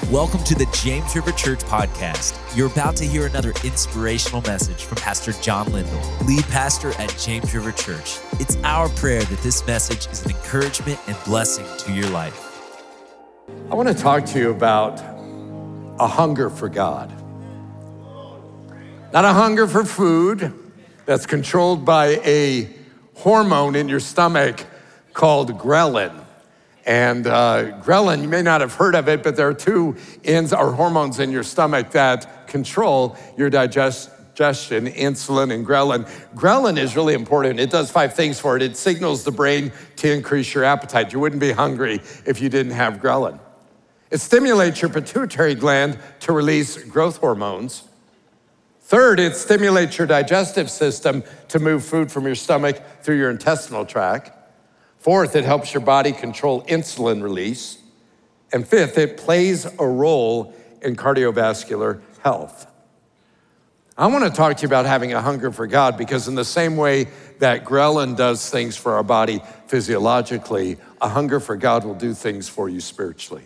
Welcome to the James River Church podcast. You're about to hear another inspirational message from Pastor John Lindell, lead pastor at James River Church. It's our prayer that this message is an encouragement and blessing to your life. I want to talk to you about a hunger for God. Not a hunger for food that's controlled by a hormone in your stomach called ghrelin. And ghrelin, you may not have heard of it, but there are two hormones in your stomach that control your digestion, insulin and ghrelin. Ghrelin is really important. It does 5 things for it. It signals the brain to increase your appetite. You wouldn't be hungry if you didn't have ghrelin. It stimulates your pituitary gland to release growth hormones. Third, it stimulates your digestive system to move food from your stomach through your intestinal tract. Fourth, it helps your body control insulin release. And fifth, it plays a role in cardiovascular health. I want to talk to you about having a hunger for God because in the same way that ghrelin does things for our body physiologically, a hunger for God will do things for you spiritually.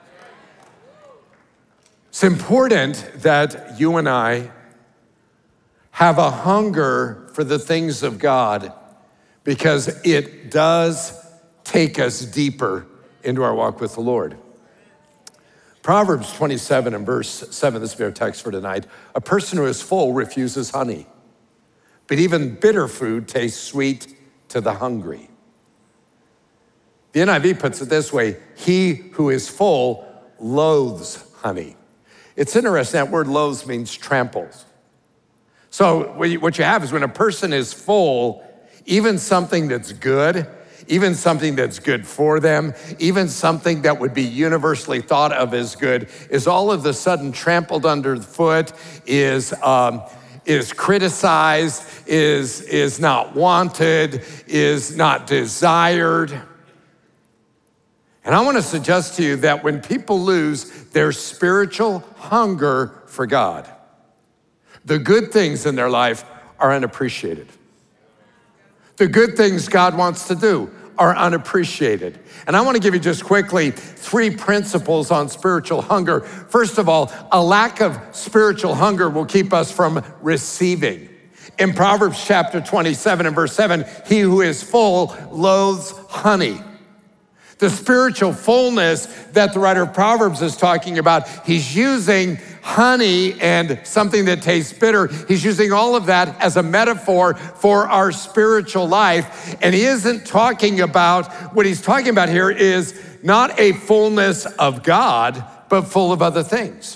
It's important that you and I have a hunger for the things of God because it does take us deeper into our walk with the Lord. Proverbs 27 and verse 7, this will be our text for tonight. A person who is full refuses honey, but even bitter food tastes sweet to the hungry. The NIV puts it this way, he who is full loathes honey. It's interesting, that word loathes means tramples. So what you have is when a person is full, even something that's good, even something that's good for them, even something that would be universally thought of as good is all of a sudden trampled underfoot, is criticized, is not wanted, is not desired. And I want to suggest to you that when people lose their spiritual hunger for God, the good things in their life are unappreciated. The good things God wants to do are unappreciated. And I want to give you just quickly 3 principles on spiritual hunger. First of all, a lack of spiritual hunger will keep us from receiving. In Proverbs chapter 27 and verse 7, he who is full loathes honey. The spiritual fullness that the writer of Proverbs is talking about, he's using honey and something that tastes bitter. He's using all of that as a metaphor for our spiritual life. And he isn't talking about, what he's talking about here is not a fullness of God, but full of other things.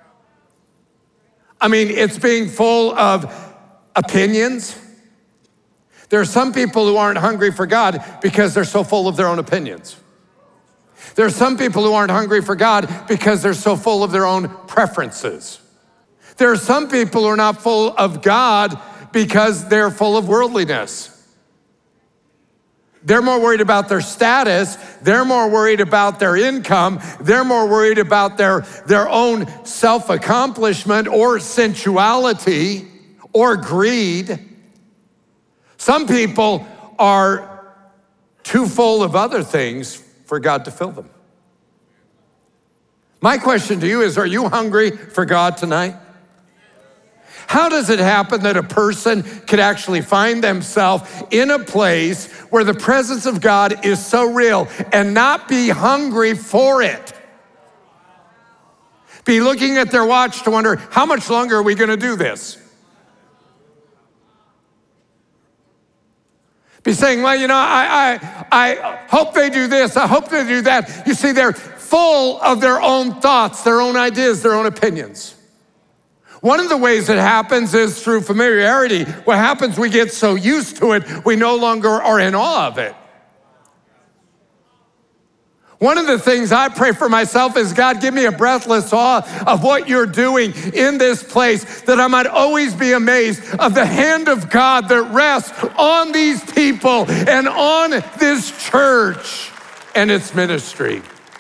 I mean, it's being full of opinions. There are some people who aren't hungry for God because they're so full of their own opinions. There are some people who aren't hungry for God because they're so full of their own preferences. There are some people who are not full of God because they're full of worldliness. They're more worried about their status. They're more worried about their income. They're more worried about their own self-accomplishment or sensuality or greed. Some people are too full of other things for God to fill them. My question to you is, are you hungry for God tonight? How does it happen that a person could actually find themselves in a place where the presence of God is so real and not be hungry for it? Be looking at their watch to wonder, how much longer are we going to do this? Be saying, well, you know, I hope they do this, I hope they do that. You see, they're full of their own thoughts, their own ideas, their own opinions. One of the ways it happens is through familiarity. What happens, we get so used to it, we no longer are in awe of it. One of the things I pray for myself is, God, give me a breathless awe of what you're doing in this place, that I might always be amazed of the hand of God that rests on these people and on this church and its ministry.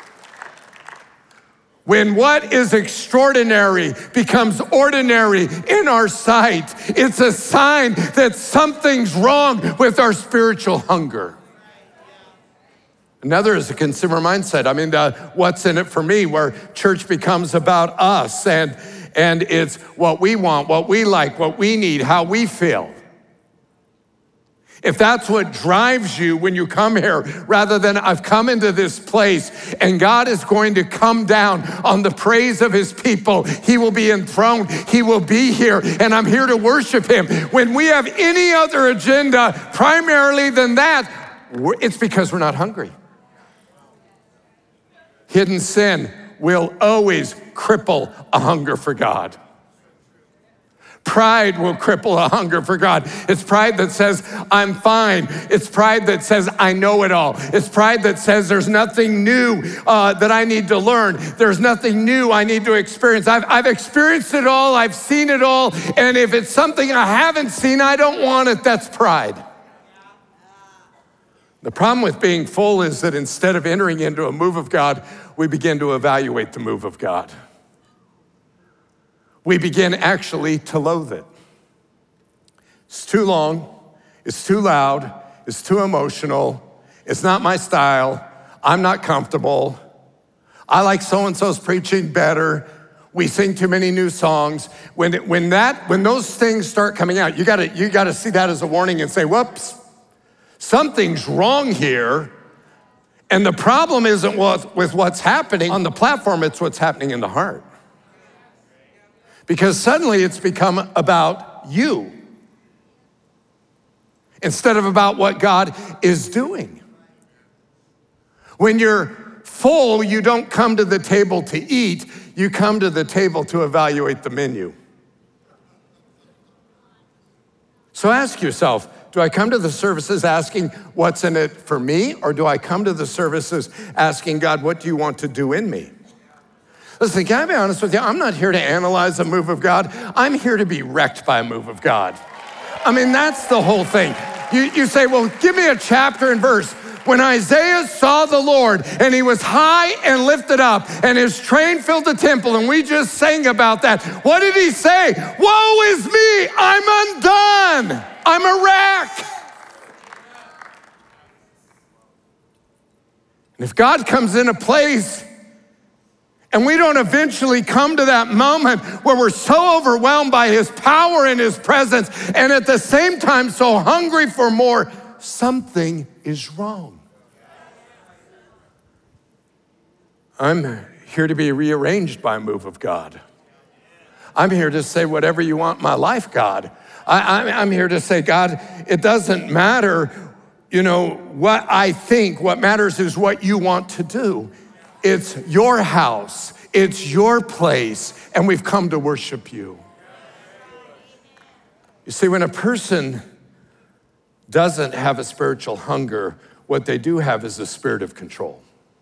When what is extraordinary becomes ordinary in our sight, it's a sign that something's wrong with our spiritual hunger. Another is a consumer mindset. I mean, what's in it for me, where church becomes about us and it's what we want, what we like, what we need, how we feel. If that's what drives you when you come here, rather than I've come into this place and God is going to come down on the praise of his people, he will be enthroned, he will be here, and I'm here to worship him. When we have any other agenda primarily than that, it's because we're not hungry. Hidden sin will always cripple a hunger for God. Pride will cripple a hunger for God. It's pride that says, I'm fine. It's pride that says, I know it all. It's pride that says, there's nothing new that I need to learn. There's nothing new I need to experience. I've experienced it all. I've seen it all. And if it's something I haven't seen, I don't want it. That's pride. The problem with being full is that instead of entering into a move of God, we begin to evaluate the move of God. We begin actually to loathe it. It's too long, it's too loud, it's too emotional, it's not my style, I'm not comfortable, I like so-and-so's preaching better, we sing too many new songs. When those things start coming out, you gotta see that as a warning and say, whoops, something's wrong here. And the problem isn't with what's happening on the platform, it's what's happening in the heart. Because suddenly it's become about you instead of about what God is doing. When you're full, you don't come to the table to eat, you come to the table to evaluate the menu. So ask yourself, do I come to the services asking what's in it for me, or do I come to the services asking God, what do you want to do in me? Listen, can I be honest with you? I'm not here to analyze a move of God. I'm here to be wrecked by a move of God. I mean, that's the whole thing. You say, well, give me a chapter and verse. When Isaiah saw the Lord and he was high and lifted up and his train filled the temple, and we just sang about that, what did he say? Woe is me, I'm undone. I'm a wreck. And if God comes in a place and we don't eventually come to that moment where we're so overwhelmed by his power and his presence, and at the same time so hungry for more, something is wrong. I'm here to be rearranged by a move of God. I'm here to say, whatever you want in my life, God. I'm here to say, God, it doesn't matter, what I think. What matters is what you want to do. It's your house, it's your place, and we've come to worship you. You see, when a person doesn't have a spiritual hunger, what they do have is a spirit of control.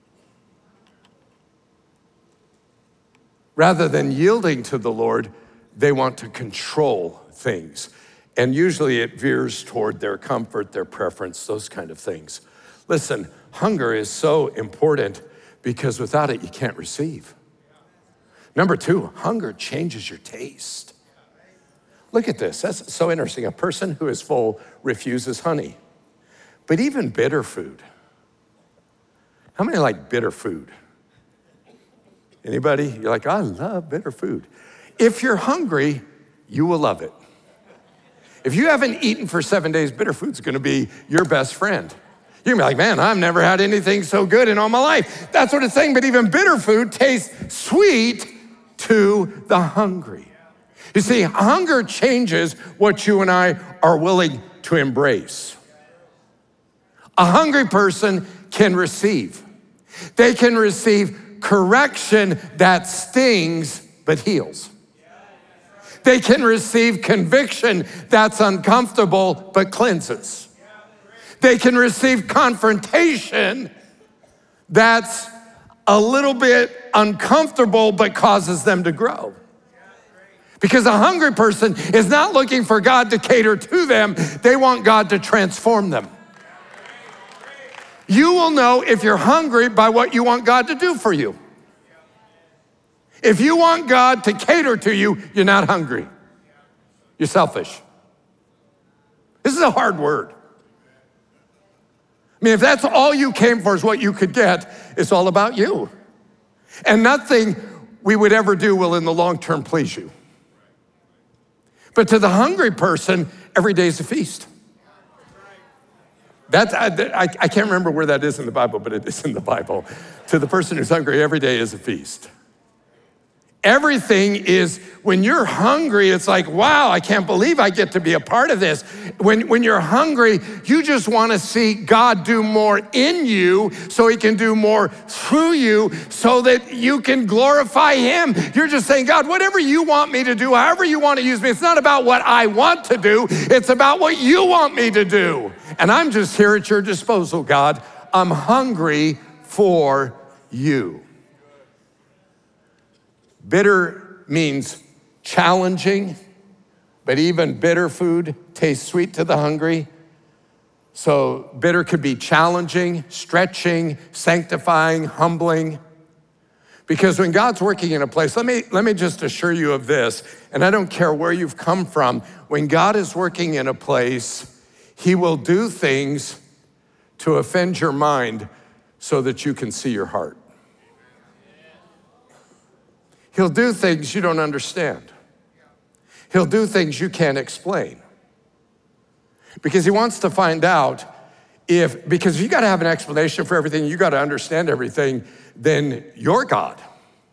Rather than yielding to the Lord, they want to control things. And usually it veers toward their comfort, their preference, those kind of things. Listen, hunger is so important because without it, you can't receive. Number two, hunger changes your taste. Look at this, that's so interesting. A person who is full refuses honey, but even bitter food. How many like bitter food? Anybody? You're like, I love bitter food. If you're hungry, you will love it. If you haven't eaten for 7 days, bitter food's gonna be your best friend. You're gonna be like, man, I've never had anything so good in all my life. That's what it's saying, but even bitter food tastes sweet to the hungry. You see, hunger changes what you and I are willing to embrace. A hungry person can receive. They can receive correction that stings but heals. They can receive conviction that's uncomfortable but cleanses. They can receive confrontation that's a little bit uncomfortable but causes them to grow. Because a hungry person is not looking for God to cater to them, they want God to transform them. You will know if you're hungry by what you want God to do for you. If you want God to cater to you, you're not hungry. You're selfish. This is a hard word. I mean, if that's all you came for is what you could get, it's all about you. And nothing we would ever do will in the long term please you. But to the hungry person, every day is a feast. I can't remember where that is in the Bible, but it is in the Bible. To the person who's hungry, every day is a feast. Everything is, when you're hungry, it's like, wow, I can't believe I get to be a part of this. When you're hungry, you just want to see God do more in you so he can do more through you so that you can glorify him. You're just saying, God, whatever you want me to do, however you want to use me, it's not about what I want to do, it's about what you want me to do. And I'm just here at your disposal, God. I'm hungry for you. Bitter means challenging, but even bitter food tastes sweet to the hungry. So bitter could be challenging, stretching, sanctifying, humbling. Because when God's working in a place, let me just assure you of this, and I don't care where you've come from, when God is working in a place, he will do things to offend your mind so that you can see your heart. He'll do things you don't understand. He'll do things you can't explain. Because he wants to find out because if you gotta have an explanation for everything, you gotta understand everything, then you're God.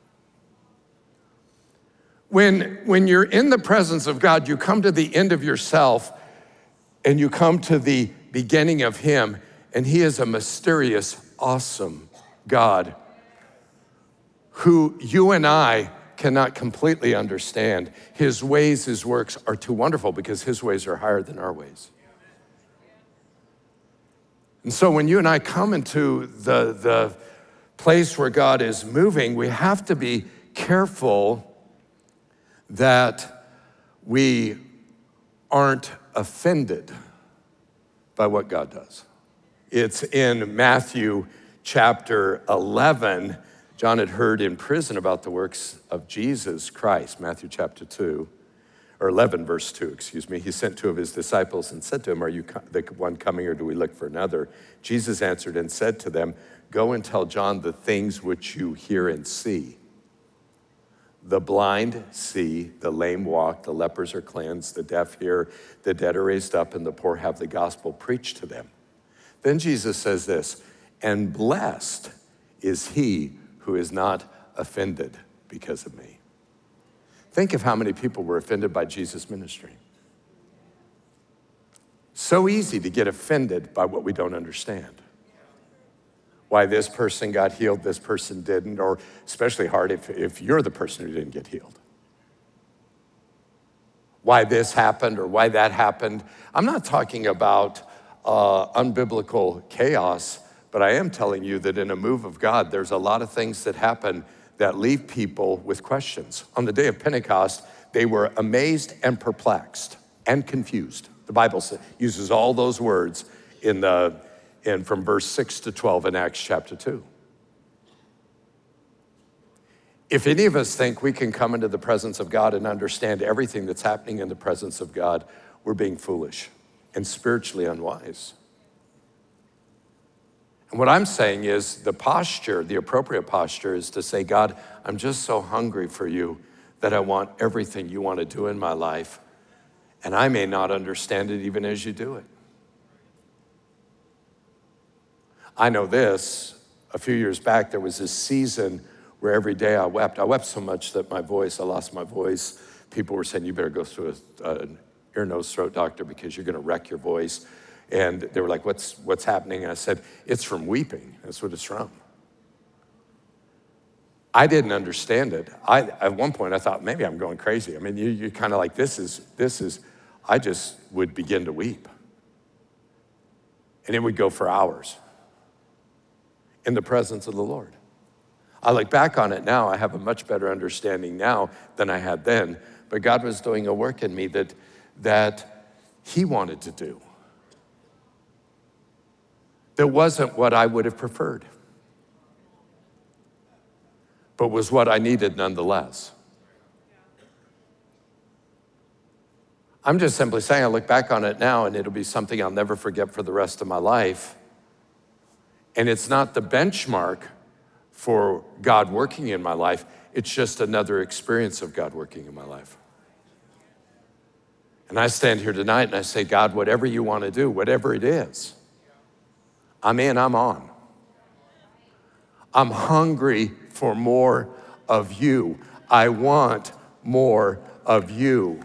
When you're in the presence of God, you come to the end of yourself and you come to the beginning of him, and he is a mysterious, awesome God who you and I cannot completely understand. His ways, his works are too wonderful because his ways are higher than our ways. And so when you and I come into the place where God is moving, we have to be careful that we aren't offended by what God does. It's in Matthew chapter 11. John had heard in prison about the works of Jesus Christ, Matthew chapter 2, or 11 verse 2, excuse me. He sent two of his disciples and said to him, are you the one coming or do we look for another? Jesus answered and said to them, go and tell John the things which you hear and see. The blind see, the lame walk, the lepers are cleansed, the deaf hear, the dead are raised up, and the poor have the gospel preached to them. Then Jesus says this, and blessed is he who is not offended because of me. Think of how many people were offended by Jesus' ministry. So easy to get offended by what we don't understand. Why this person got healed, this person didn't, or especially hard if you're the person who didn't get healed. Why this happened or why that happened. I'm not talking about unbiblical chaos, but I am telling you that in a move of God, there's a lot of things that happen that leave people with questions. On the day of Pentecost, they were amazed and perplexed and confused. The Bible uses all those words from verse 6 to 12 in Acts chapter 2. If any of us think we can come into the presence of God and understand everything that's happening in the presence of God, we're being foolish and spiritually unwise. And what I'm saying is the appropriate posture is to say, God, I'm just so hungry for you that I want everything you want to do in my life. And I may not understand it even as you do it. I know this, a few years back, there was this season where every day I wept. I wept so much that I lost my voice. People were saying, you better go to an ear, nose, throat doctor because you're gonna wreck your voice. And they were like, what's happening? And I said, it's from weeping. That's what it's from. I didn't understand it. At one point I thought, maybe I'm going crazy. I mean, you're kind of like, this is, I just would begin to weep. And it would go for hours in the presence of the Lord. I look back on it now, I have a much better understanding now than I had then, but God was doing a work in me that he wanted to do. That wasn't what I would have preferred, but was what I needed nonetheless. I'm just simply saying, I look back on it now and it'll be something I'll never forget for the rest of my life, And it's not the benchmark for God working in my life. It's just another experience of God working in my life. And I stand here tonight and I say, God, whatever you want to do, whatever it is, I'm in, I'm on. I'm hungry for more of you. I want more of you.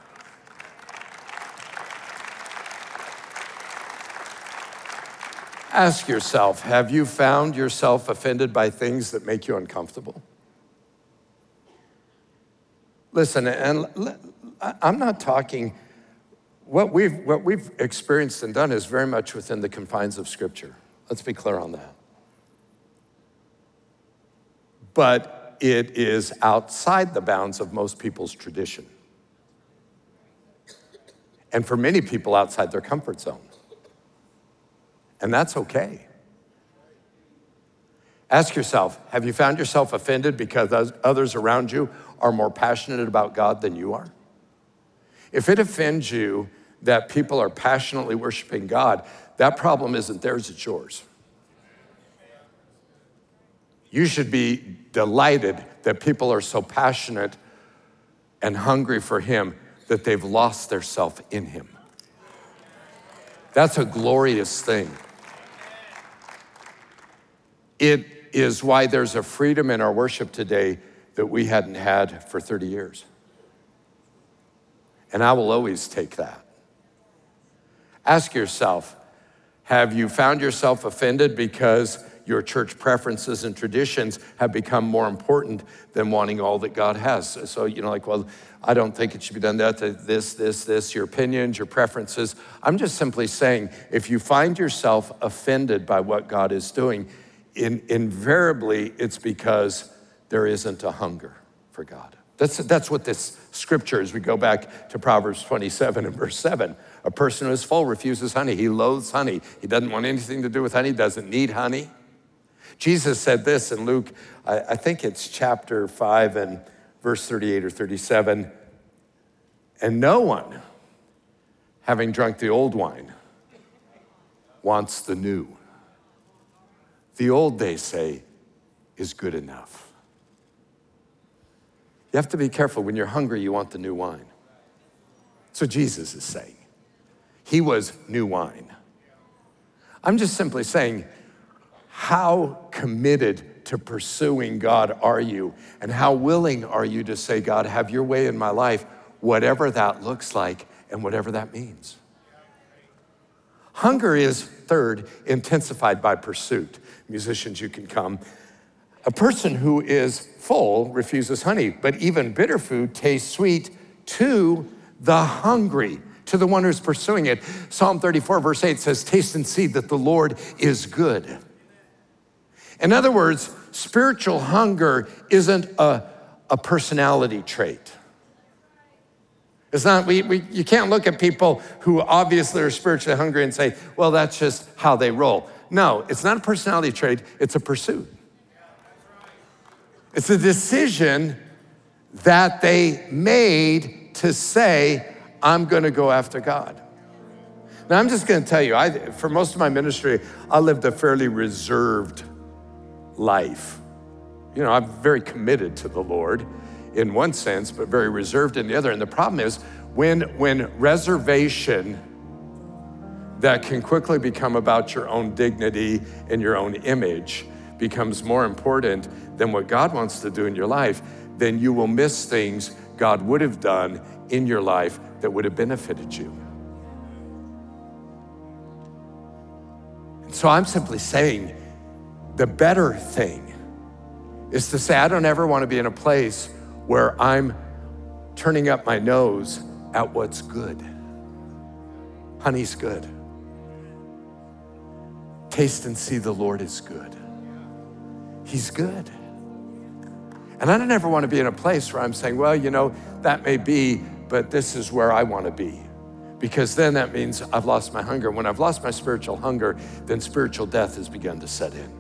Ask yourself, have you found yourself offended by things that make you uncomfortable? Listen, and I'm not talking, what we've experienced and done is very much within the confines of Scripture. Let's be clear on that. But it is outside the bounds of most people's tradition. And for many people, outside their comfort zone. And that's okay. Ask yourself, have you found yourself offended because others around you are more passionate about God than you are? If it offends you that people are passionately worshiping God, that problem isn't theirs, it's yours. You should be delighted that people are so passionate and hungry for Him that they've lost their self in Him. That's a glorious thing. It is why there's a freedom in our worship today that we hadn't had for 30 years. And I will always take that. Ask yourself, have you found yourself offended because your church preferences and traditions have become more important than wanting all that God has? So, like, well, I don't think it should be done that, this, your opinions, your preferences. I'm just simply saying, if you find yourself offended by what God is doing, invariably it's because there isn't a hunger for God. That's what this scripture is. We go back to Proverbs 27 and verse 7. A person who is full refuses honey. He loathes honey. He doesn't want anything to do with honey, doesn't need honey. Jesus said this in Luke, I think it's chapter 5 and verse 38 or 37. And no one, having drunk the old wine, wants the new. The old, they say, is good enough. You have to be careful. When you're hungry, you want the new wine. That's what Jesus is saying. He was new wine. I'm just simply saying, how committed to pursuing God are you? And how willing are you to say, God, have your way in my life, whatever that looks like and whatever that means? Hunger is, third, intensified by pursuit. Musicians, you can come. A person who is full refuses honey, but even bitter food tastes sweet to the hungry, to the one who's pursuing it. Psalm 34, verse 8 says, taste and see that the Lord is good. In other words, spiritual hunger isn't a personality trait. It's not, you can't look at people who obviously are spiritually hungry and say, well, that's just how they roll. No, it's not a personality trait, it's a pursuit. It's a decision that they made to say, I'm gonna go after God. Now, I'm just gonna tell you, for most of my ministry, I lived a fairly reserved life. I'm very committed to the Lord in one sense, but very reserved in the other. And the problem is when reservation that can quickly become about your own dignity and your own image becomes more important than what God wants to do in your life, then you will miss things God would have done in your life that would have benefited you. And so I'm simply saying the better thing is to say, I don't ever want to be in a place where I'm turning up my nose at what's good. Honey's good. Taste and see the Lord is good. He's good. And I don't ever want to be in a place where I'm saying, well, that may be, but this is where I want to be. Because then that means I've lost my hunger. When I've lost my spiritual hunger, then spiritual death has begun to set in.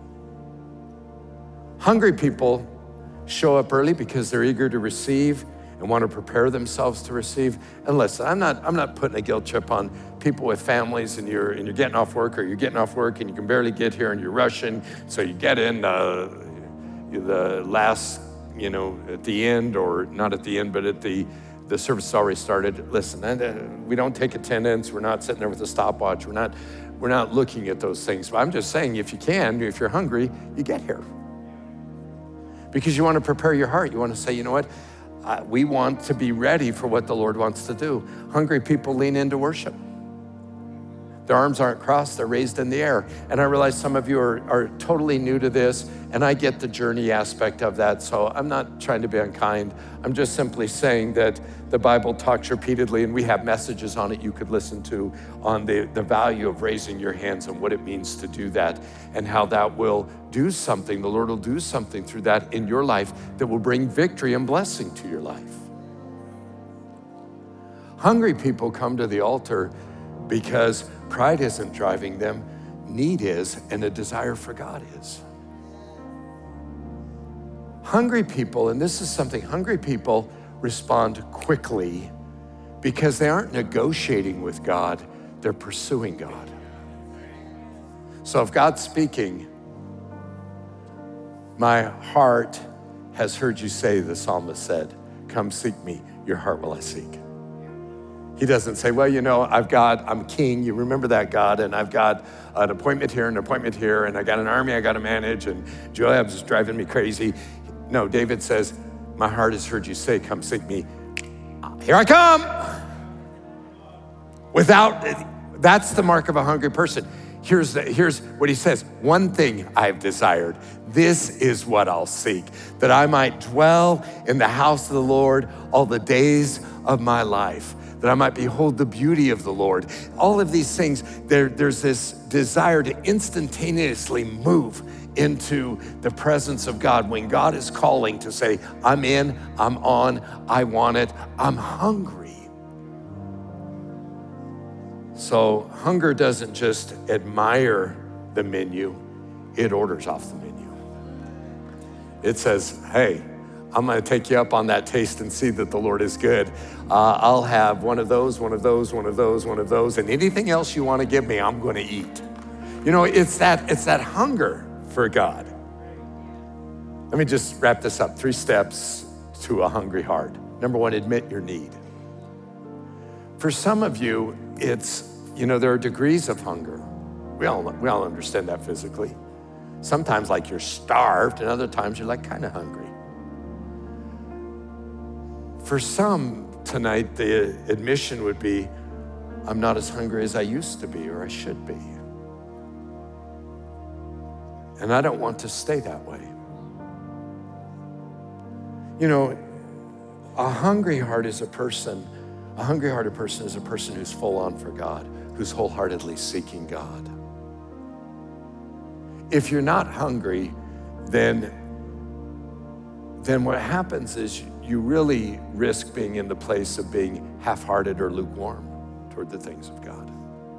Hungry people show up early because they're eager to receive and want to prepare themselves to receive. And listen, I'm not putting a guilt trip on people with families and you're getting off work, or you're getting off work and you can barely get here and you're rushing, so you get in the last, at the end, or not at the end, but at the service has already started. Listen, we don't take attendance. We're not sitting there with a stopwatch. We're not looking at those things. But I'm just saying, if you're hungry, you get here. Because you want to prepare your heart. You want to say, you know what? We want to be ready for what the Lord wants to do. Hungry people lean into worship. Their arms aren't crossed, they're raised in the air. And I realize some of you are totally new to this, and I get the journey aspect of that, so I'm not trying to be unkind. I'm just simply saying that the Bible talks repeatedly, and we have messages on it you could listen to on the value of raising your hands and what it means to do that, and how that will do something. The Lord will do something through that in your life that will bring victory and blessing to your life. Hungry people come to the altar because pride isn't driving them, need is, and a desire for God is. Hungry people, and this is something, hungry people respond quickly because they aren't negotiating with God, they're pursuing God. So if God's speaking, my heart has heard you say, the psalmist said, come seek me, your heart will I seek. He doesn't say, well, I'm king, you remember that, God, and I've got an appointment here, and I got an army I got to manage, and Joab's driving me crazy. No, David says, my heart has heard you say, come seek me. Here I come. That's the mark of a hungry person. Here's what he says. One thing I've desired, this is what I'll seek, that I might dwell in the house of the Lord all the days of my life, that I might behold the beauty of the Lord. All of these things, there's this desire to instantaneously move into the presence of God when God is calling to say, I'm in, I'm on, I want it, I'm hungry. So hunger doesn't just admire the menu, it orders off the menu. It says, hey, I'm gonna take you up on that taste and see that the Lord is good. I'll have one of those, and anything else you wanna give me, I'm gonna eat. It's that hunger for God. Let me just wrap this up. 3 steps to a hungry heart. Number 1, admit your need. For some of you, it's, there are degrees of hunger. We all understand that physically. Sometimes like you're starved, and other times you're like kind of hungry. For some tonight, the admission would be, I'm not as hungry as I used to be or I should be. And I don't want to stay that way. A hungry hearted person is a person who's full on for God, who's wholeheartedly seeking God. If you're not hungry, then what happens is you really risk being in the place of being half-hearted or lukewarm toward the things of God.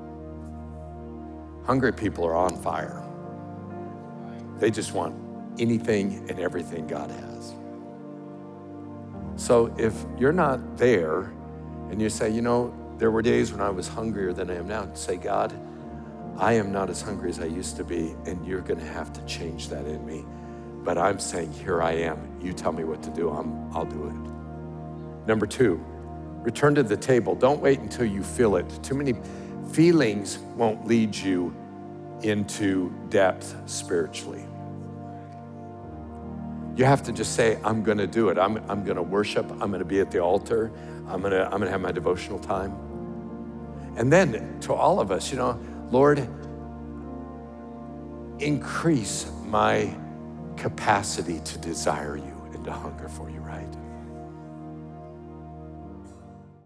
Hungry people are on fire. They just want anything and everything God has. So if you're not there and you say, there were days when I was hungrier than I am now, say, God, I am not as hungry as I used to be, and you're gonna have to change that in me. But I'm saying, here I am. You tell me what to do, I'll do it. Number 2, return to the table. Don't wait until you feel it. Too many feelings won't lead you into depth spiritually. You have to just say, I'm gonna do it. I'm gonna worship, I'm gonna be at the altar, I'm gonna have my devotional time. And then to all of us, Lord, increase my capacity to desire you and to hunger for you, right?